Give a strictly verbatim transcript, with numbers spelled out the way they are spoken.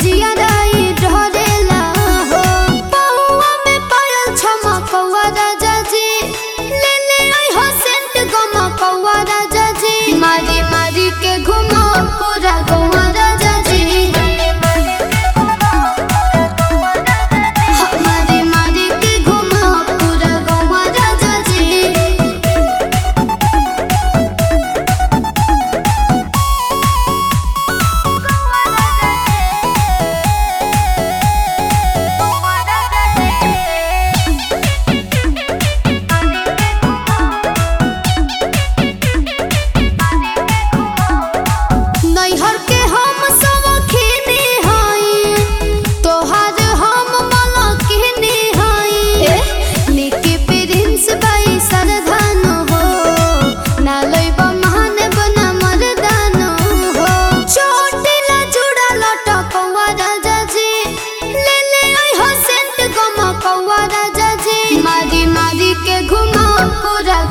जिया राई ढोरेला हो पौआ में पायल छमा कौआ राजा जी ले ले आई हो सेंट गमा कौआ राजा जी मारी मारी के घुमा पूरा गौआ राजा जी मारी मारी के घुमा पूरा गौआ राजा जी नैहर के हम सब खीनी हई तोहार हम मलकिनी हई निकी प्रिंस बाई सरधान हो ना लइबा महान बना मर्दान हो चोटिला जुड़ा लटकौआ राजा जी ले ले आई हो सेंट गमा कौआ राजा जी मारी मारी के घुमा पूरा